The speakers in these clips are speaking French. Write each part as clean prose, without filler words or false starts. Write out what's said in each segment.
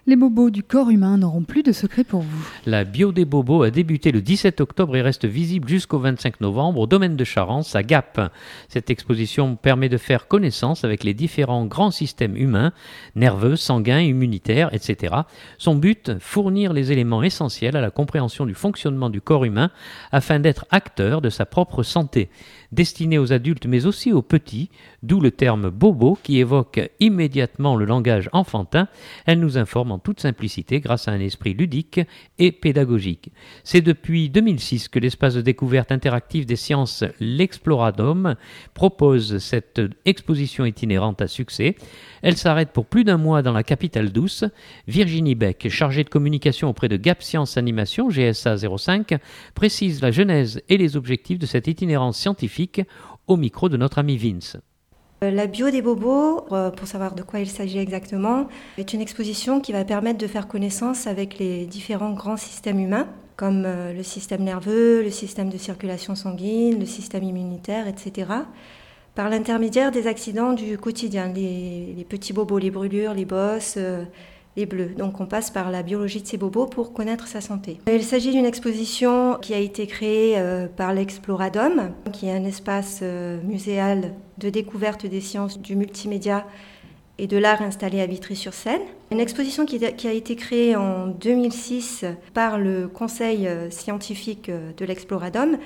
Les bobos du corps humain n'auront plus de secret pour vous. La Bio des bobos a débuté le 17 octobre et reste visible jusqu'au 25 novembre au domaine de Charence à Gap. Cette exposition permet de faire connaissance avec les différents grands systèmes humains, nerveux, sanguins, immunitaires, etc. Son but, fournir les éléments essentiels à la compréhension du fonctionnement du corps humain afin d'être acteur de sa propre santé. Destinée aux adultes mais aussi aux petits, d'où le terme bobo qui évoque immédiatement le langage enfantin. Elle nous informe en toute simplicité grâce à un esprit ludique et pédagogique. C'est depuis 2006 que l'espace de découverte interactive des sciences, l'Exploradome, propose cette exposition itinérante à succès. Elle s'arrête pour plus d'un mois dans la capitale douce. Virginie Beck, chargée de communication auprès de Gap Science Animation, GSA 05, précise la genèse et les objectifs de cette itinérance scientifique au micro de notre ami Vince. La bio des bobos, pour savoir de quoi il s'agit exactement, est une exposition qui va permettre de faire connaissance avec les différents grands systèmes humains, comme le système nerveux, le système de circulation sanguine, le système immunitaire, etc., par l'intermédiaire des accidents du quotidien, les petits bobos, les brûlures, les bosses, les bleus. Donc on passe par la biologie de ces bobos pour connaître sa santé. Il s'agit d'une exposition qui a été créée par l'Exploradome, qui est un espace muséal de découverte des sciences du multimédia et de l'art installé à Vitry-sur-Seine. Une exposition qui a été créée en 2006 par le conseil scientifique de l'Exploradome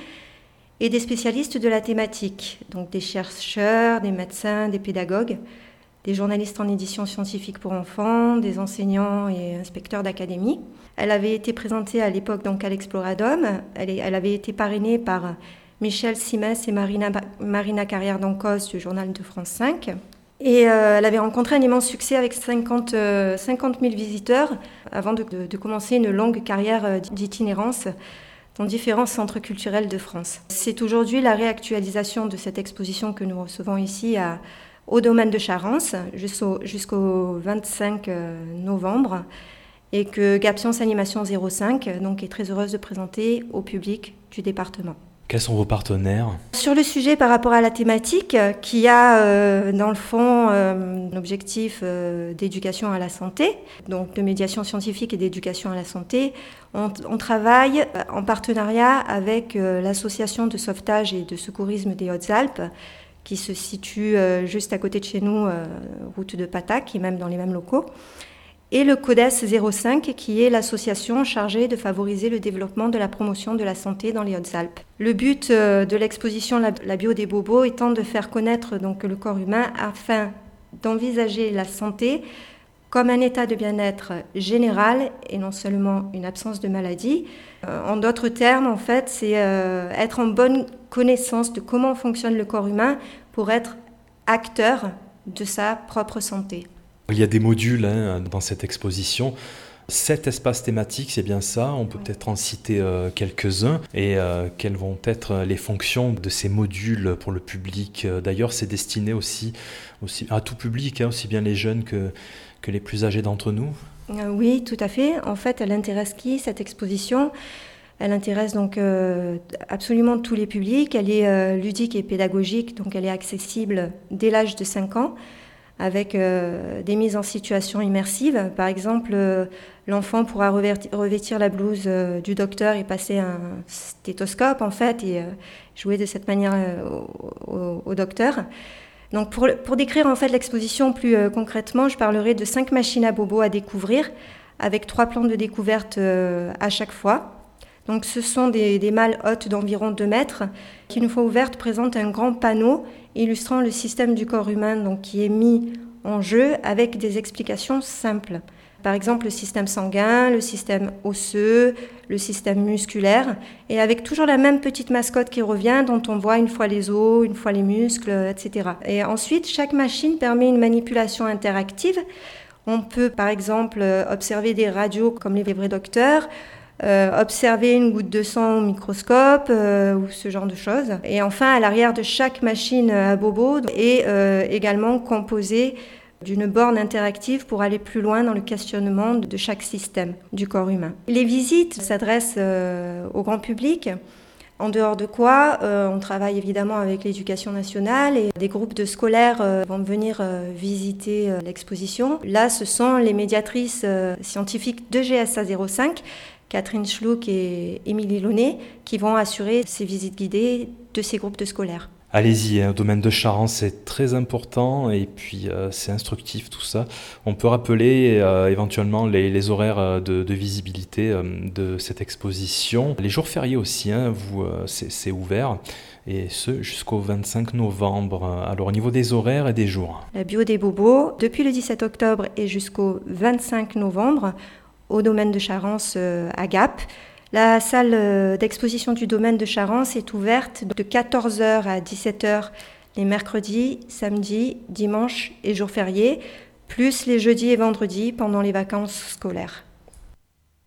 et des spécialistes de la thématique, donc des chercheurs, des médecins, des pédagogues, des journalistes en édition scientifique pour enfants, des enseignants et inspecteurs d'académie. Elle avait été présentée à l'époque donc à l'Exploradome. Elle avait été parrainée par Michel Simès et Marina Carrière d'Ancos du journal de France 5. Et elle avait rencontré un immense succès avec 50 000 visiteurs avant de commencer une longue carrière d'itinérance dans différents centres culturels de France. C'est aujourd'hui la réactualisation de cette exposition que nous recevons ici au domaine de Charence jusqu'au 25 novembre et que Gap Science Animation 05 donc, est très heureuse de présenter au public du département. Quels sont vos partenaires ? Sur le sujet par rapport à la thématique, qui a dans le fond un objectif d'éducation à la santé, donc de médiation scientifique et d'éducation à la santé, on travaille en partenariat avec l'association de sauvetage et de secourisme des Hautes-Alpes, qui se situe juste à côté de chez nous, route de Patac, et même dans les mêmes locaux, et le CODES 05, qui est l'association chargée de favoriser le développement de la promotion de la santé dans les Hautes-Alpes. Le but de l'exposition La bio des bobos étant de faire connaître donc, le corps humain afin d'envisager la santé comme un état de bien-être général et non seulement une absence de maladie. En d'autres termes, en fait, c'est être en bonne connaissance de comment fonctionne le corps humain pour être acteur de sa propre santé. Il y a des modules dans cette exposition. 7 espaces thématiques, c'est bien ça. On peut peut-être en citer quelques-uns. Et quelles vont être les fonctions de ces modules pour le public ? D'ailleurs, c'est destiné aussi à tout public, aussi bien les jeunes que les plus âgés d'entre nous. Oui, tout à fait. En fait, elle intéresse qui, cette exposition ? Elle intéresse donc absolument tous les publics. Elle est ludique et pédagogique, donc elle est accessible dès l'âge de 5 ans. Avec des mises en situation immersives. Par exemple, l'enfant pourra revêtir la blouse du docteur et passer un stéthoscope, en fait, et jouer de cette manière au docteur. Donc, pour décrire, en fait, l'exposition plus concrètement, je parlerai de 5 machines à bobos à découvrir, avec 3 plans de découverte à chaque fois. Donc, ce sont des malles hautes d'environ 2 mètres qui, une fois ouvertes, présentent un grand panneau illustrant le système du corps humain donc, qui est mis en jeu avec des explications simples. Par exemple, le système sanguin, le système osseux, le système musculaire, et avec toujours la même petite mascotte qui revient, dont on voit une fois les os, une fois les muscles, etc. Et ensuite, chaque machine permet une manipulation interactive. On peut, par exemple, observer des radios comme les vrais docteurs, observer une goutte de sang au microscope ou ce genre de choses. Et enfin, à l'arrière de chaque machine à bobo est également composée d'une borne interactive pour aller plus loin dans le questionnement de chaque système du corps humain. Les visites s'adressent au grand public En dehors de quoi, on travaille évidemment avec l'éducation nationale et des groupes de scolaires vont venir visiter l'exposition. Là, ce sont les médiatrices scientifiques de GSA 05, Catherine Schluck et Émilie Launay, qui vont assurer ces visites guidées de ces groupes de scolaires. Allez-y, au domaine de Charance, c'est très important et puis c'est instructif tout ça. On peut rappeler éventuellement les horaires de visibilité de cette exposition. Les jours fériés aussi, c'est ouvert et ce jusqu'au 25 novembre. Alors au niveau des horaires et des jours. La bio des bobos, depuis le 17 octobre et jusqu'au 25 novembre, au domaine de Charance à Gap. La salle d'exposition du domaine de Charance est ouverte de 14h à 17h les mercredis, samedis, dimanches et jours fériés, plus les jeudis et vendredis pendant les vacances scolaires.